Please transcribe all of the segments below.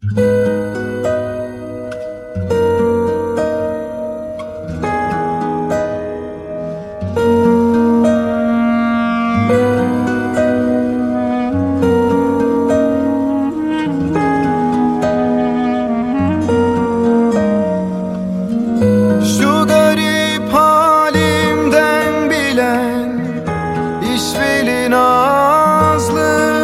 Şu garip halimden bilen işveli nazlı,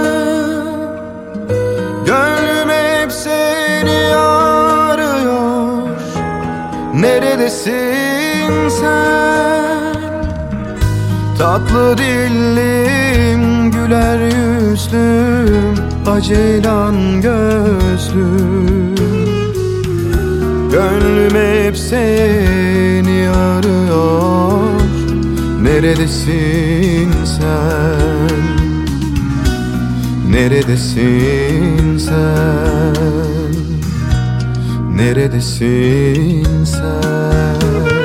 gönlüm hep seni arıyor. Neredesin sen? Tatlı dillim, güler yüzlüm, aceylan gözlüm. Gönlüm hep seni arıyor. Neredesin sen? Neredesin sen? Neredesin sen?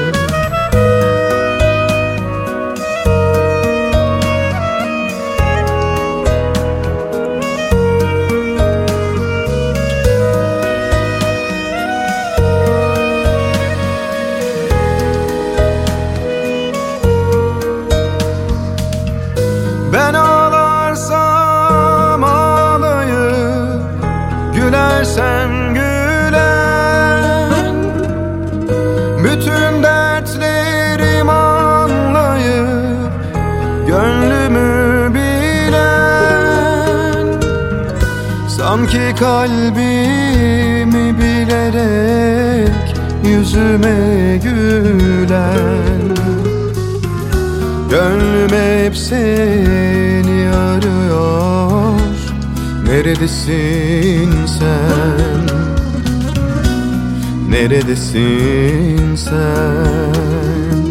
Ben ağlarsam ağlayıp, gülersen gülen, bütün dertlerim anlayıp, gönlümü bilen, sanki kalbimi bilerek yüzüme gülen. Gönlüm hep seni arıyor. Neredesin sen? Neredesin sen?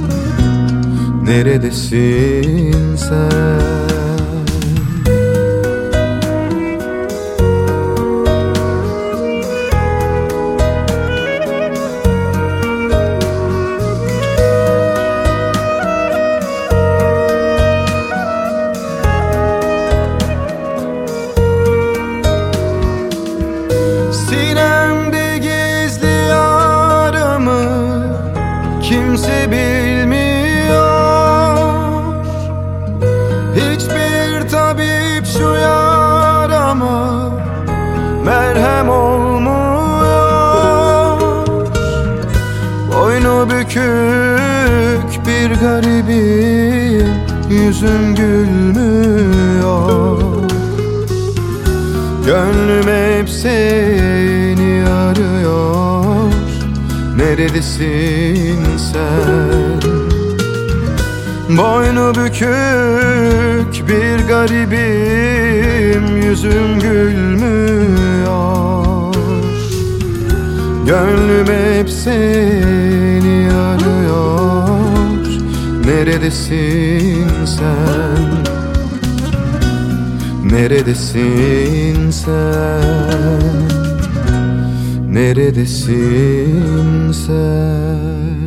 Neredesin sen? Sinemde gizli yaramı kimse bilmiyor. Hiçbir tabip şu yarama merhem olmuyor. Boynu bükük bir garibim, yüzüm gülmüyor. Gönlüm hep seni arıyor. Neredesin sen? Boynu bükük bir garibim, yüzüm gülmüyor. Gönlüm hep seni arıyor. Neredesin sen? Neredesin sen? Neredesin sen?